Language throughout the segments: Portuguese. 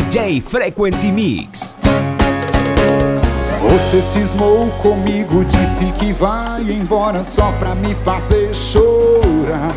DJ Frequency Mix. Você cismou comigo, disse que vai embora só pra me fazer chorar.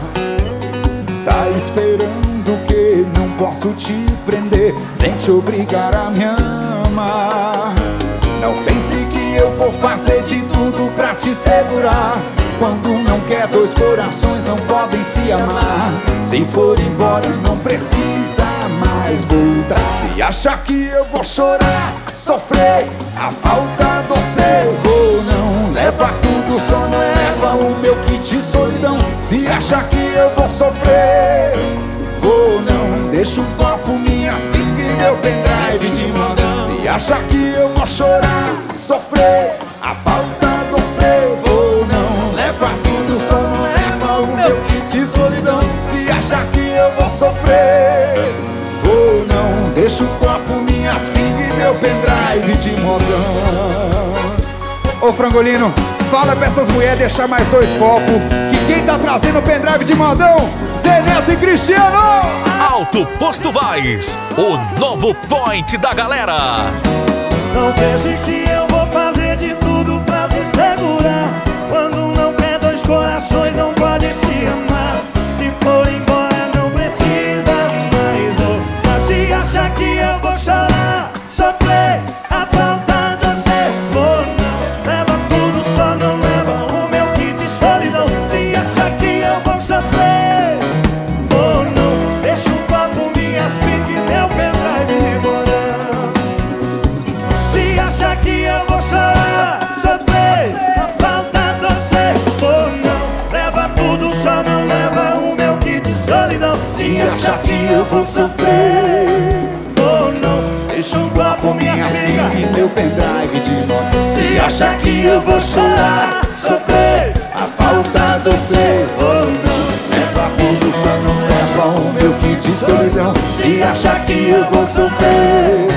Tá esperando que não posso te prender, nem te obrigar a me amar. Não pense que eu vou fazer de tudo pra te segurar. Quando não quer, dois corações não podem se amar. Se for embora, não precisa mais voltar. Se achar que eu vou chorar, sofrer a falta do seu, vou não. Leva tudo, só não leva o meu kit solidão. Se achar que eu vou sofrer, vou não. Deixa um copo, minhas pingas e meu pendrive de modão. Se achar que eu vou chorar, sofrer a falta do seu, vou não. Leva tudo, só não leva o meu kit solidão. Se achar que eu vou sofrer, vou não. Deixa um copo, minhas pingas e meu pendrive de modão. Ô Frangolino, fala pra essas mulheres deixar mais 2 copos, que quem tá trazendo o pendrive de modão, Zé Neto e Cristiano. Alto Posto Vaz, o novo point da galera. Não pense que eu vou fazer de tudo pra te segurar. Quando não quer, dois corações não podem se amar. Se for embora, não precisa mais voltar. Se achar que eu vou chorar, sofrer a falta do seu, vou não. Leva tudo, só não leva o meu kit de solidão. Se achar que eu vou sofrer, vou não. Deixa um copo, minhas pingas e meu pendrive de modão. Se achar que eu vou chorar, sofrer a falta do seu, vou não. Leva tudo, só não leva o meu kit de solidão. Se achar que eu vou sofrer, vou não. Deixa um copo, minhas pingas e meu pendrive de modão. Se achar que eu vou chorar, sofrer a falta do seu, vou não. Leva tudo, só não leva o meu kit de solidão. Se achar que eu vou sofrer,